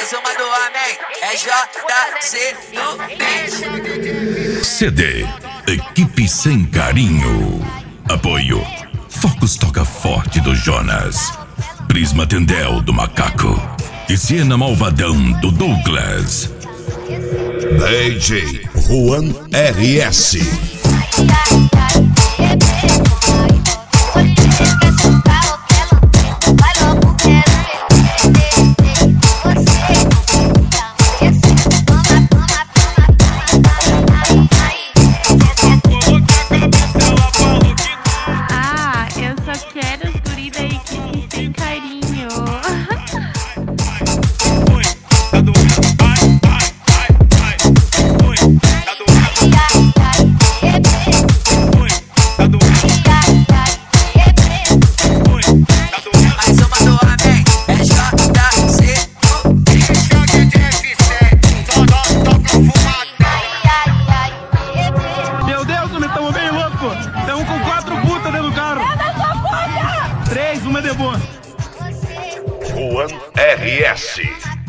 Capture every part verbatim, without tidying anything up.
Mais uma do Amém, é J C no beat. C D, equipe sem carinho. Apoio, Focus Toca Forte do Jonas, Prisma Tendel do Macaco e Siena Malvadão do Douglas. D J Juan R S. Ah, eu só quero os guri da equipe sem carinho. Mais uma do Amém, é J C no beat. Meu Deus, nós estamos bem loucos. Estamos com quatro putas dentro do carro. Três, uma de boa. Juan R S.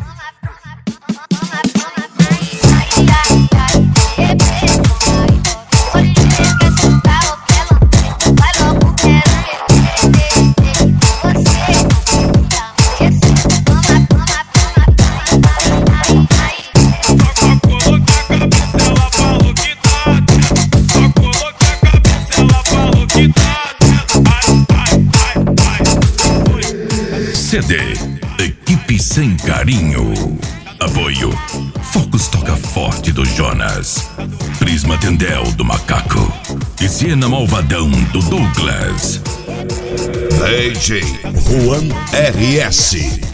C D, equipe sem carinho. Apoio, Focus Toca Forte do Jonas, Prisma Tendel do Macaco e Siena Malvadão do Douglas. D J Juan R S.